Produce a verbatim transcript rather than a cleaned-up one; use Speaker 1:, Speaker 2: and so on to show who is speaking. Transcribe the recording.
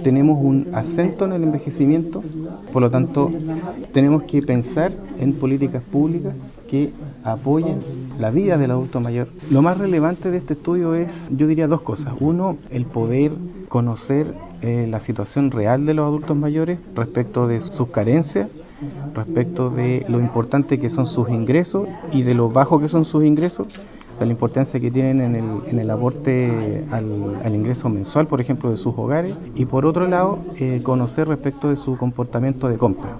Speaker 1: tenemos un acento en el envejecimiento, por lo tanto tenemos que pensar en políticas públicas que apoyen la vida del adulto mayor. Lo más relevante de este estudio es, yo diría, dos cosas. Uno, el poder conocer eh, la situación real de los adultos mayores respecto de sus carencias, respecto de lo importante que son sus ingresos y de lo bajo que son sus ingresos, de la importancia que tienen en el, en el aporte al, al ingreso mensual, por ejemplo, de sus hogares, y por otro lado, eh, conocer respecto de su comportamiento de compra.